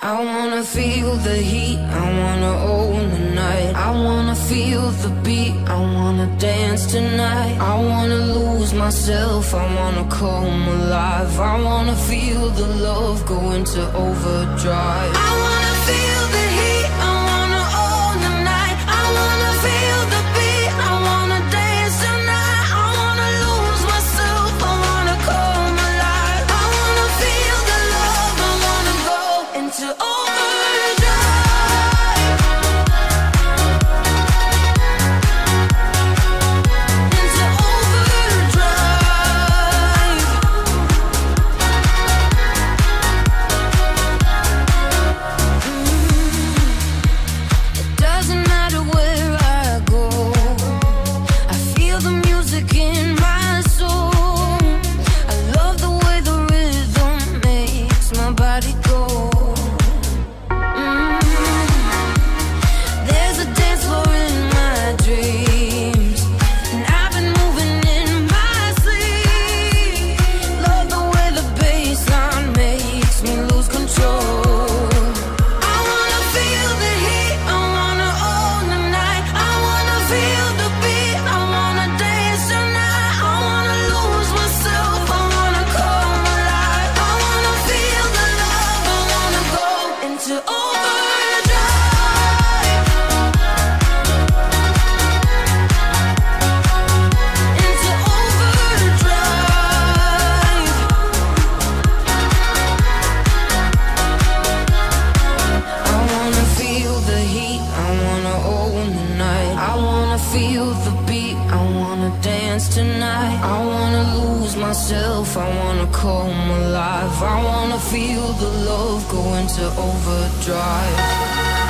I wanna feel the heat, I wanna own the night. I wanna feel the beat, I wanna dance tonight. I wanna lose myself, I wanna come alive. I wanna feel the love go into overdrive. I wanna feel the heat, I wanna own the night. I wanna feel the beat, I wanna dance tonight. I wanna lose myself, I wanna come alive. I wanna feel the love, I wanna go into overdrive. I wanna come alive. I wanna feel the love go into overdrive.